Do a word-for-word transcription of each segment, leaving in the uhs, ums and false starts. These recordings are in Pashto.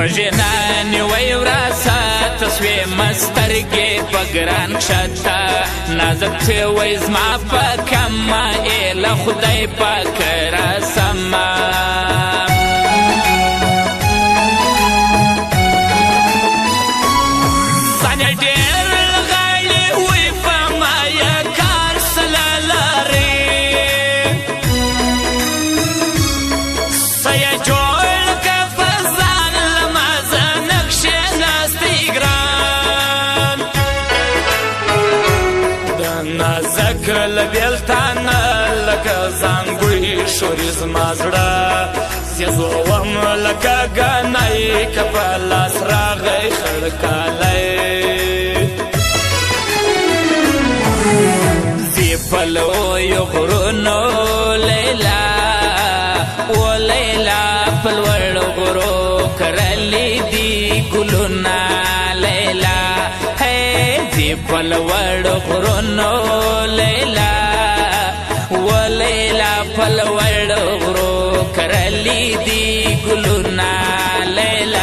وژنه نیوی وراسته سوې مسترګې په ګران کښته نازک چې وی زما په کمه ای له خدای پاکه راسمه لبیلتانه لکه زانګوی شوري زما زړه سیزوم لکه ګنی که په لاس راغی خړکالی زی په لویو غرونو لیلا و لیلا په لوړو غرو کرلی دي ګلونه لیلا زی په لوړو غرونو لیلا و لیلا په لوړو غرو کرلی دي ګلونه لیلا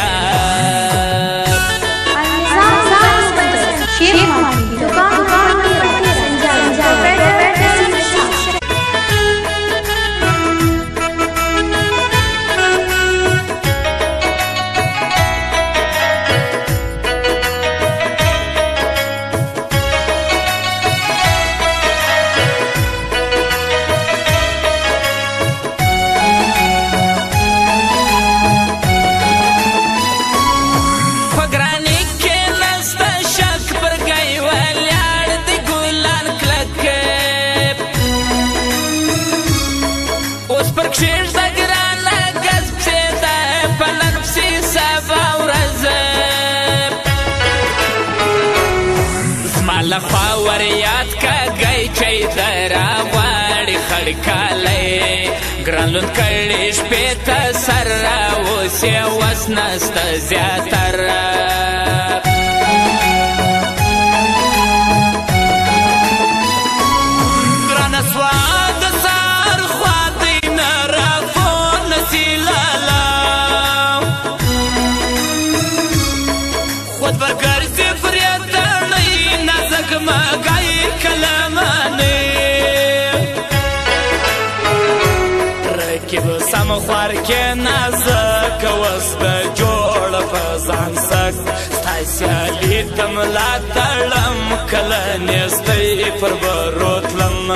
لخوا وریاد کا گئی چی درا غواړي خړکالی ګران لوند کړي شپې ته سر اوس یې وس نسته زیاتره ګرانه سوه د سهار خوا دی نه رافو نسي لالا خود به ګرځې مګای کلمانه رکیب سم خوار کې نازک وس د جوړ په ځان سک ستاسیالي تملا تړم کله نستې پر بروتلم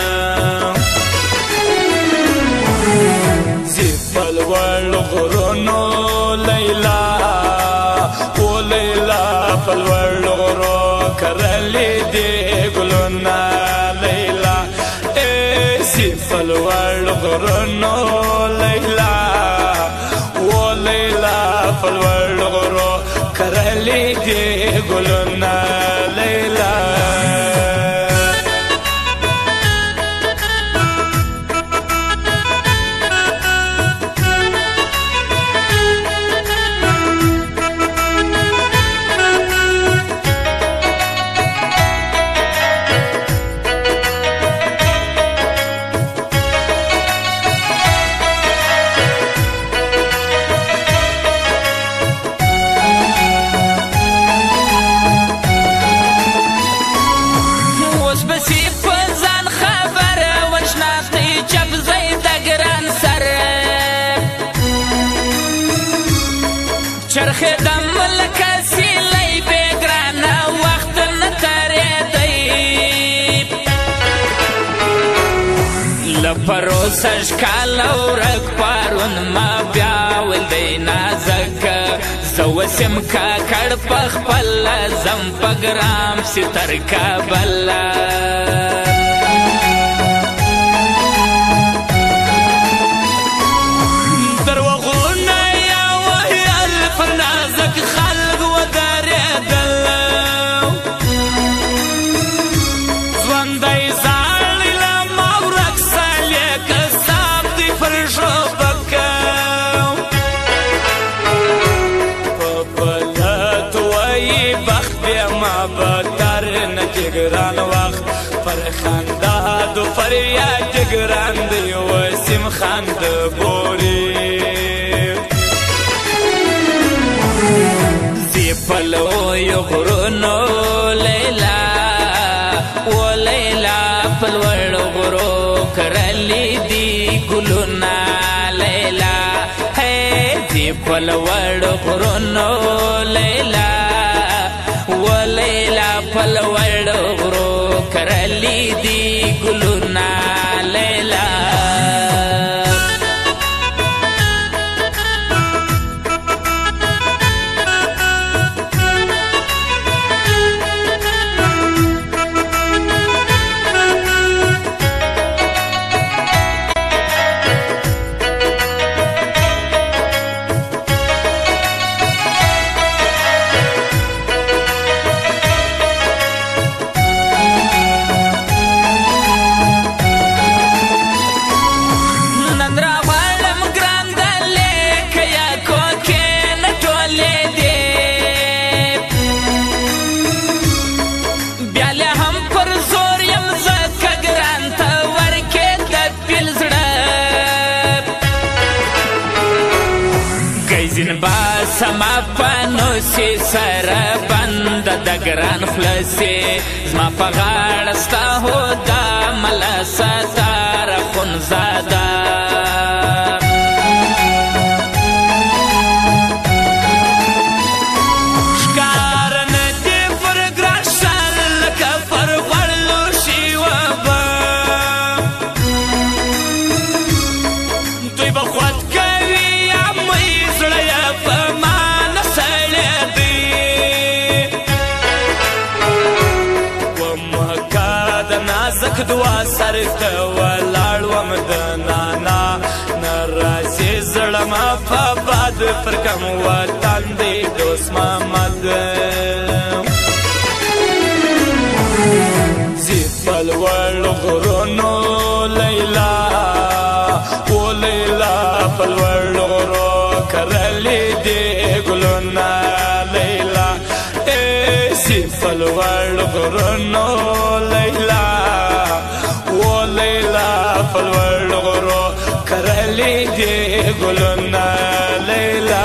زیپل ول غرونو لیلا او لیلا پل ول غرونو کرلی دی گلونا لیلا ایسی فلوال غرونو لیلا و لیلا فلوال غرو کرلی دی گلونا لیلا چرخه دم لکه سیلی بګرانه وخت نه تېرېدی له پروسه ښکاله ورک پرون ما بیا ولدی نازک زه اوس یم کاکړ په خپله ځم په ګرام پسې تر کابله ګران وخت پر خان زی پلوړ غرونو لیلا و لیلا پلوړ غرو کرلی دی ګلونا لیلا سما پانوسی سر بند د ګران خلاصي زما په غاړه ستا هو دا ملا ستار خونزاده ښکاره نه دي پر ګران شال لکه پر غوړلو شیوه دوی به خود کوي یا مې زړه یې په نازک دعا سر ته ولاړ وم د نانا نه راځي زړه ما په باد پر کوم وطن دی دوست محمد زی پلوړ غرونو لیلا و لیلا پلوړ غرو کرلی دی ګلونا لیلا ای زی پلوړ غرونو لیلا پلوړ غرو کرلی دی ګلونا لیلا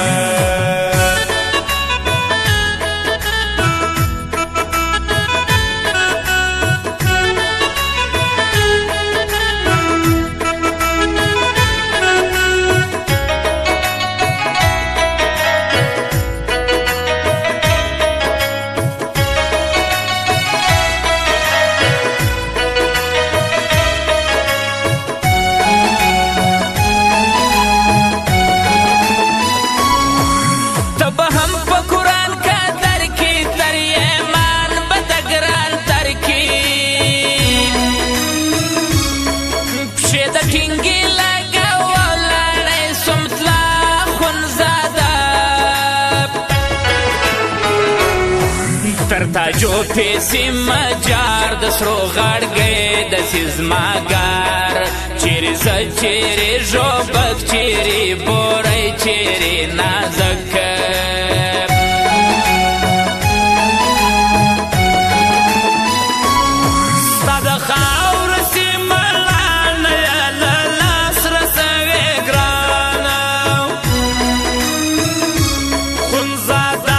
تر تاجو پیسی مجار د سرو غړګې د سیزماګار چیرې زه چیرې ژوبک چیرې بوری چیرې نازک ستا د خاورو سیمه لانه یې له لاس رسوې ګرانه خونزاده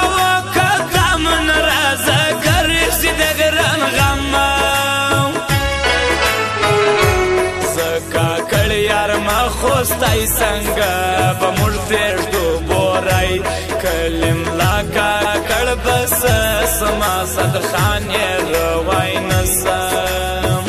خوستای څنګه به موږ پرېږدو بوری کلیم لاکا کړ بس سما صدر خان یې روای نسم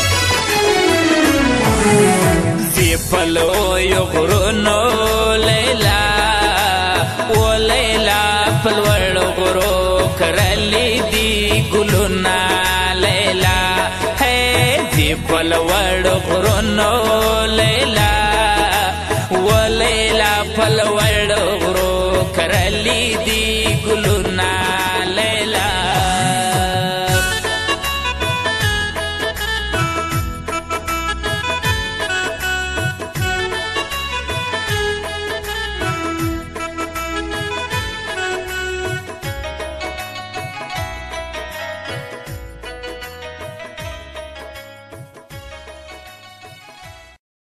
زی پلوړ غرونو لیلا و لیلا پلوړ غرو کرلی دی ګلونا لیلا ہے زی پلوړ غرونو لیلا و لیلا پلوړ غرو کرلی دی ګلونا